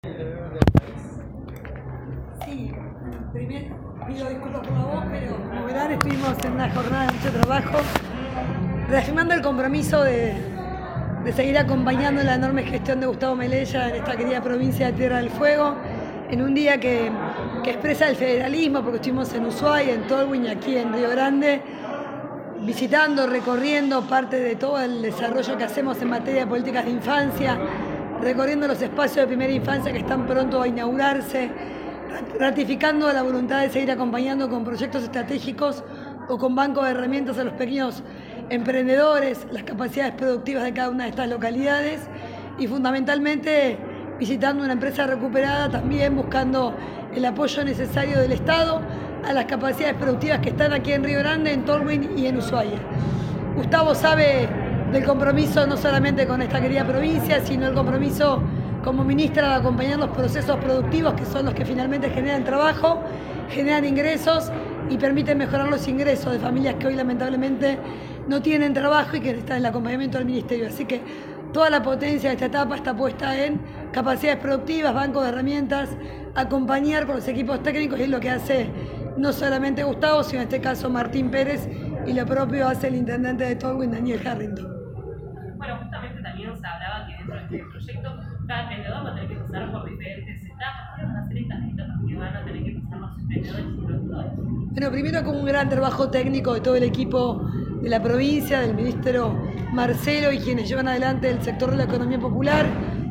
Sí, primero pido disculpas por la voz, pero como verán estuvimos en una jornada de mucho trabajo, reafirmando el compromiso de seguir acompañando la enorme gestión de Gustavo Melella en esta querida provincia de Tierra del Fuego, en un día que expresa el federalismo, porque estuvimos en Ushuaia, en Tolwyn y aquí en Río Grande, visitando, recorriendo parte de todo el desarrollo que hacemos en materia de políticas de infancia, recorriendo los espacios de primera infancia que están pronto a inaugurarse, ratificando la voluntad de seguir acompañando con proyectos estratégicos o con bancos de herramientas a los pequeños emprendedores, las capacidades productivas de cada una de estas localidades y fundamentalmente visitando una empresa recuperada, también buscando el apoyo necesario del Estado a las capacidades productivas que están aquí en Río Grande, en Tolwyn y en Ushuaia. Gustavo sabe del compromiso no solamente con esta querida provincia, sino el compromiso como ministra de acompañar los procesos productivos que son los que finalmente generan trabajo, generan ingresos y permiten mejorar los ingresos de familias que hoy lamentablemente no tienen trabajo y que están en el acompañamiento del ministerio. Así que toda la potencia de esta etapa está puesta en capacidades productivas, bancos de herramientas, acompañar con los equipos técnicos, y es lo que hace no solamente Gustavo, sino en este caso Martín Pérez, y lo propio hace el intendente de Tolwyn, Daniel Harrington. Bueno, justamente también se hablaba que dentro de este proyecto cada emprendedor va a tener que pasar por diferentes etapas. ¿Cuáles van a ser estas etapas que van a tener que pasar los emprendedores y productores? Bueno, primero con un gran trabajo técnico de todo el equipo de la provincia, del ministro Marcelo y quienes llevan adelante el sector de la economía popular,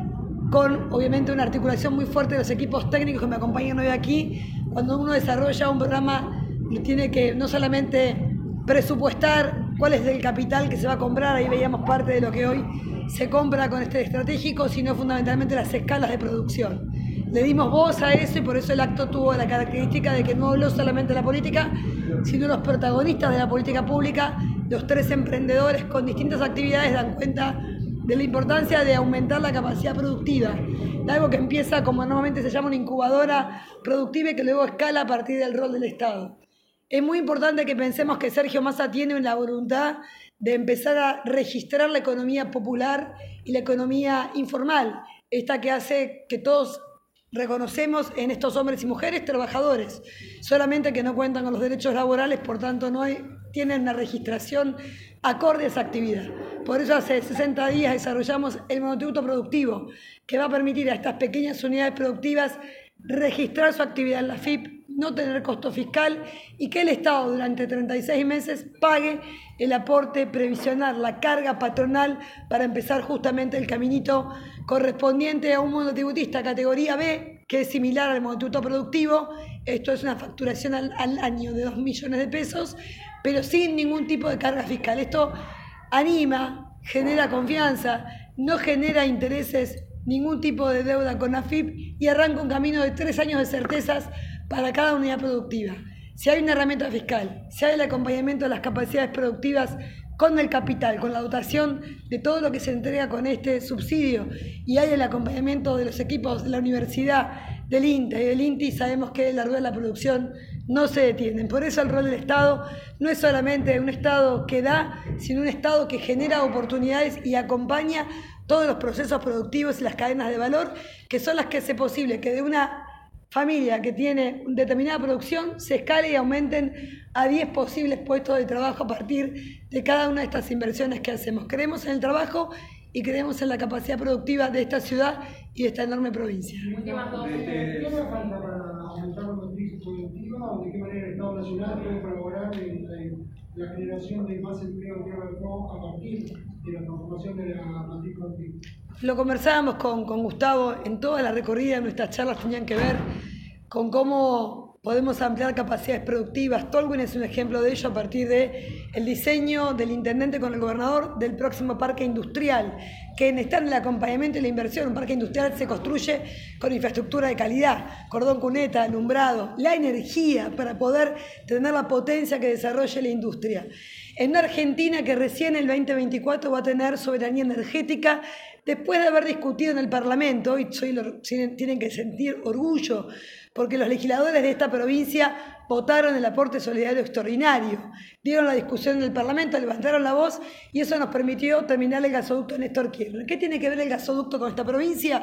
con obviamente una articulación muy fuerte de los equipos técnicos que me acompañan hoy aquí. Cuando uno desarrolla un programa, tiene que no solamente presupuestar cuál es el capital que se va a comprar, ahí veíamos parte de lo que hoy se compra con este estratégico, sino fundamentalmente las escalas de producción. Le dimos voz a eso y por eso el acto tuvo la característica de que no habló solamente de la política, sino los protagonistas de la política pública, los 3 emprendedores con distintas actividades dan cuenta de la importancia de aumentar la capacidad productiva, de algo que empieza como normalmente se llama una incubadora productiva y que luego escala a partir del rol del Estado. Es muy importante que pensemos que Sergio Massa tiene la voluntad de empezar a registrar la economía popular y la economía informal, esta que hace que todos reconocemos en estos hombres y mujeres trabajadores, solamente que no cuentan con los derechos laborales, por tanto tienen una registración acorde a esa actividad. Por eso hace 60 días desarrollamos el monotributo productivo, que va a permitir a estas pequeñas unidades productivas registrar su actividad en la FIP, no tener costo fiscal y que el Estado durante 36 meses pague el aporte previsional, la carga patronal para empezar justamente el caminito correspondiente a un monotributista categoría B, que es similar al monotributo productivo. Esto es una facturación al año de 2 millones de pesos, pero sin ningún tipo de carga fiscal. Esto anima, genera confianza, no genera intereses, ningún tipo de deuda con AFIP y arranca un camino de 3 años de certezas para cada unidad productiva. Si hay una herramienta fiscal, si hay el acompañamiento de las capacidades productivas con el capital, con la dotación de todo lo que se entrega con este subsidio y hay el acompañamiento de los equipos de la universidad, del INTA y del INTI, sabemos que la rueda de la producción no se detienen. Por eso el rol del Estado no es solamente un Estado que da, sino un Estado que genera oportunidades y acompaña todos los procesos productivos y las cadenas de valor, que son las que hace posible que de una familia que tiene determinada producción se escale y aumenten a 10 posibles puestos de trabajo a partir de cada una de estas inversiones que hacemos. Creemos en el trabajo y creemos en la capacidad productiva de esta ciudad y de esta enorme provincia. ¿Qué hace falta para aumentar la matriz productiva o de qué manera el Estado Nacional puede colaborar en la generación de más empleo en Tierra del Fuego a partir de la transformación de la matriz productiva? Lo conversábamos con Gustavo en toda la recorrida, nuestras charlas tenían que ver con cómo podemos ampliar capacidades productivas. Tolwyn es un ejemplo de ello a partir del diseño del intendente con el gobernador del próximo parque industrial, que está en el acompañamiento y la inversión. Un parque industrial se construye con infraestructura de calidad, cordón cuneta, alumbrado, la energía para poder tener la potencia que desarrolle la industria. En una Argentina que recién en el 2024 va a tener soberanía energética, después de haber discutido en el Parlamento, y tienen que sentir orgullo, porque los legisladores de esta provincia votaron el aporte solidario extraordinario, dieron la discusión en el Parlamento, levantaron la voz y eso nos permitió terminar el gasoducto Néstor Kirchner. ¿Qué tiene que ver el gasoducto con esta provincia?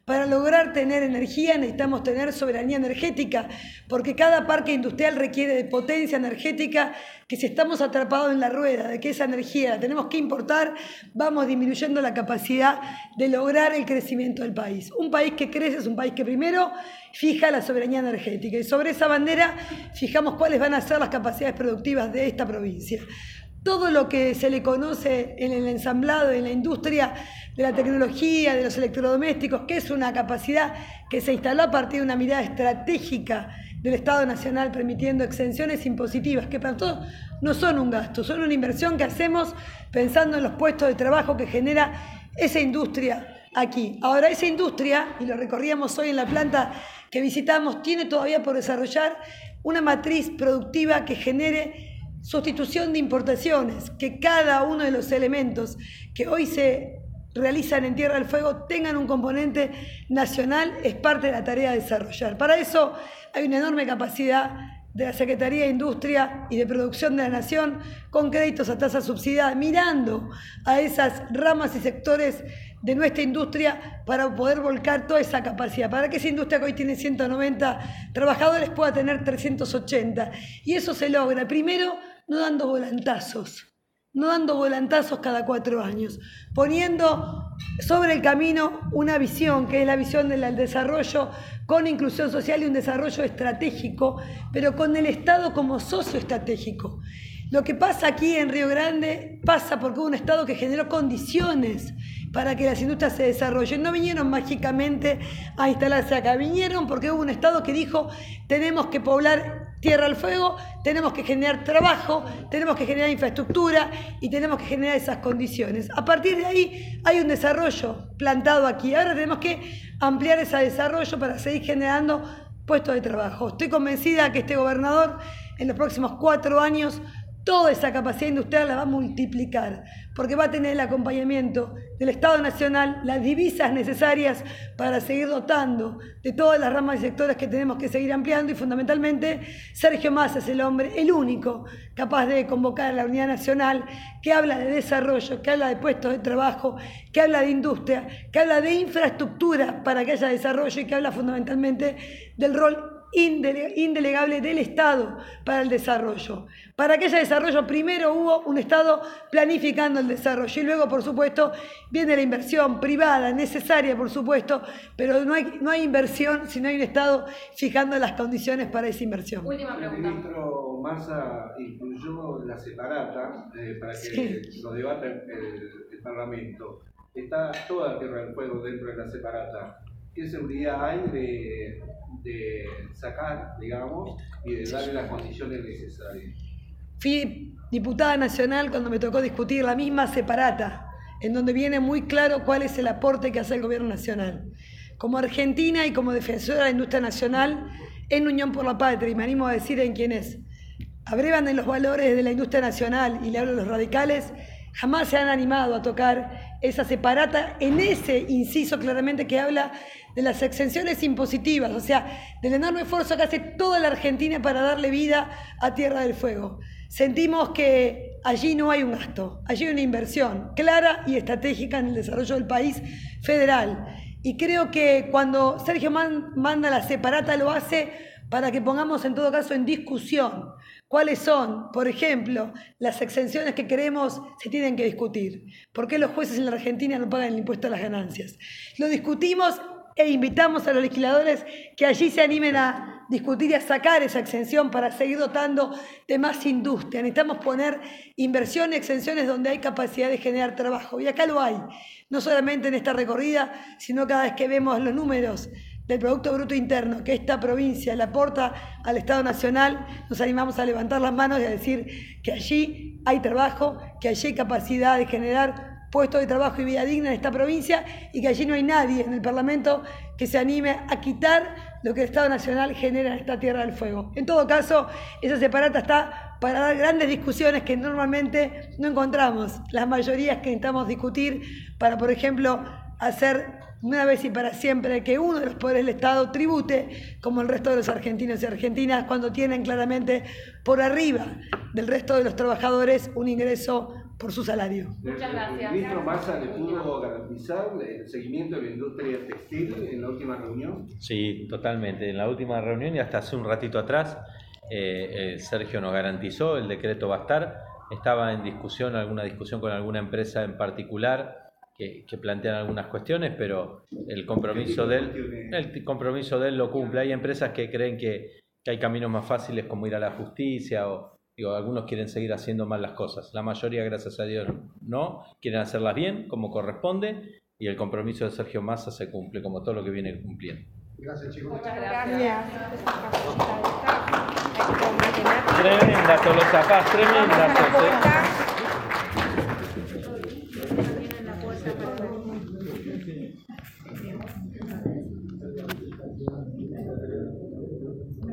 Para lograr tener energía necesitamos tener soberanía energética, porque cada parque industrial requiere de potencia energética, que si estamos atrapados en la rueda de que esa energía la tenemos que importar, vamos disminuyendo la capacidad de lograr el crecimiento del país. Un país que crece es un país que primero fija la soberanía energética y sobre esa bandera fijamos cuáles van a ser las capacidades productivas de esta provincia. Todo lo que se le conoce en el ensamblado, en la industria de la tecnología, de los electrodomésticos, que es una capacidad que se instaló a partir de una mirada estratégica del Estado Nacional, permitiendo exenciones impositivas, que para todos no son un gasto, son una inversión que hacemos pensando en los puestos de trabajo que genera esa industria aquí. Ahora, esa industria, y lo recorríamos hoy en la planta que visitamos, tiene todavía por desarrollar una matriz productiva que genere sustitución de importaciones, que cada uno de los elementos que hoy se realizan en Tierra del Fuego tengan un componente nacional, es parte de la tarea de desarrollar. Para eso hay una enorme capacidad de la Secretaría de Industria y de Producción de la Nación, con créditos a tasa subsidiada, mirando a esas ramas y sectores de nuestra industria para poder volcar toda esa capacidad, para que esa industria que hoy tiene 190 trabajadores pueda tener 380. Y eso se logra, primero, no dando volantazos cada 4 años, poniendo sobre el camino una visión, que es la visión del desarrollo con inclusión social y un desarrollo estratégico, pero con el Estado como socio estratégico. Lo que pasa aquí en Río Grande pasa porque hubo un Estado que generó condiciones para que las industrias se desarrollen. No vinieron mágicamente a instalarse acá, vinieron porque hubo un Estado que dijo: tenemos que poblar Tierra del Fuego, tenemos que generar trabajo, tenemos que generar infraestructura y tenemos que generar esas condiciones. A partir de ahí hay un desarrollo plantado aquí. Ahora tenemos que ampliar ese desarrollo para seguir generando puestos de trabajo. Estoy convencida que este gobernador en los próximos 4 años toda esa capacidad industrial la va a multiplicar, porque va a tener el acompañamiento del Estado Nacional, las divisas necesarias para seguir dotando de todas las ramas y sectores que tenemos que seguir ampliando, y fundamentalmente Sergio Massa es el hombre, el único capaz de convocar a la unidad nacional, que habla de desarrollo, que habla de puestos de trabajo, que habla de industria, que habla de infraestructura para que haya desarrollo y que habla fundamentalmente del rol indelegable del Estado para el desarrollo. Para que haya desarrollo, primero hubo un Estado planificando el desarrollo y luego, por supuesto, viene la inversión privada, necesaria, por supuesto, pero no hay inversión si no hay un Estado fijando las condiciones para esa inversión. Última pregunta. El ministro Massa incluyó la separata para que lo debata el Parlamento. Está toda Tierra del Fuego dentro de la separata. ¿Qué seguridad hay de sacar, digamos, y de darle las condiciones necesarias? Fui diputada nacional cuando me tocó discutir la misma separata, en donde viene muy claro cuál es el aporte que hace el gobierno nacional. Como argentina y como defensora de la industria nacional, en Unión por la Patria, y me animo a decir en quienes abrevan en los valores de la industria nacional, y le hablo a los radicales, jamás se han animado a tocar esa separata en ese inciso claramente que habla de las exenciones impositivas, o sea, del enorme esfuerzo que hace toda la Argentina para darle vida a Tierra del Fuego. Sentimos que allí no hay un gasto, allí hay una inversión clara y estratégica en el desarrollo del país federal. Y creo que cuando Sergio manda la separata lo hace para que pongamos en todo caso en discusión cuáles son, por ejemplo, las exenciones que queremos se tienen que discutir. ¿Por qué los jueces en la Argentina no pagan el impuesto a las ganancias? Lo discutimos e invitamos a los legisladores que allí se animen a discutir y a sacar esa exención para seguir dotando de más industria. Necesitamos poner inversión y exenciones donde hay capacidad de generar trabajo. Y acá lo hay, no solamente en esta recorrida, sino cada vez que vemos los números del Producto Bruto Interno que esta provincia le aporta al Estado Nacional, nos animamos a levantar las manos y a decir que allí hay trabajo, que allí hay capacidad de generar puestos de trabajo y vida digna en esta provincia y que allí no hay nadie en el Parlamento que se anime a quitar lo que el Estado Nacional genera en esta Tierra del Fuego. En todo caso, esa separata está para dar grandes discusiones que normalmente no encontramos, las mayorías que necesitamos discutir para, por ejemplo, hacer una vez y para siempre que uno de los poderes del Estado tribute como el resto de los argentinos y argentinas cuando tienen claramente por arriba del resto de los trabajadores un ingreso por su salario. Muchas gracias. ¿El ministro Massa le pudo garantizar el seguimiento de la industria textil en la última reunión? Sí, totalmente. En la última reunión y hasta hace un ratito atrás, Sergio nos garantizó, el decreto va a estar. Estaba en discusión, alguna discusión con alguna empresa en particular que plantean algunas cuestiones, pero el compromiso de él lo cumple. Hay empresas que creen que hay caminos más fáciles como ir a la justicia o algunos quieren seguir haciendo mal las cosas. La mayoría, gracias a Dios, no. Quieren hacerlas bien, como corresponde, y el compromiso de Sergio Massa se cumple, como todo lo que viene cumpliendo. Gracias, chicos. Muchas gracias. Tremenda, Tolosa Paz, tremenda.